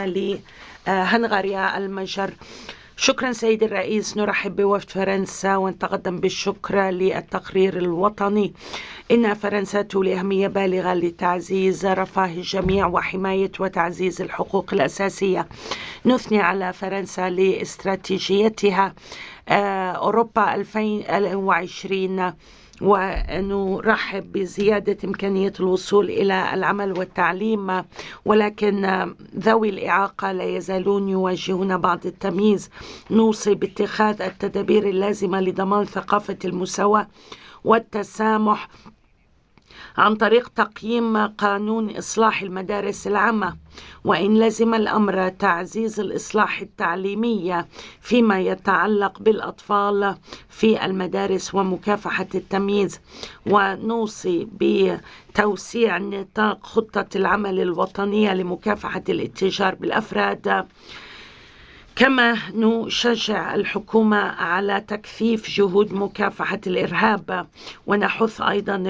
العامة لهنغاريا المجر. شكرا سيد الرئيس. نرحب بوفد فرنسا ونتقدم بالشكر للتقرير الوطني. إن فرنسا تولي أهمية بالغة لتعزيز رفاه الجميع وحماية وتعزيز الحقوق الأساسية. نثني على فرنسا لاستراتيجيتها أوروبا 2020 ونرحب بزيادة إمكانية الوصول إلى العمل والتعليم، ولكن ذوي الإعاقة لا يزالون يواجهون بعض التمييز. نوصي باتخاذ التدابير اللازمة لضمان ثقافة المساواة والتسامح عن طريق تقييم قانون إصلاح المدارس العامة، وإن لزم الأمر تعزيز الإصلاح التعليمي فيما يتعلق بالأطفال في المدارس ومكافحة التمييز. ونوصي بتوسيع نطاق خطة العمل الوطنية لمكافحة الاتجار بالأفراد، كما نشجع الحكومة على تكثيف جهود مكافحة الإرهاب، ونحث أيضا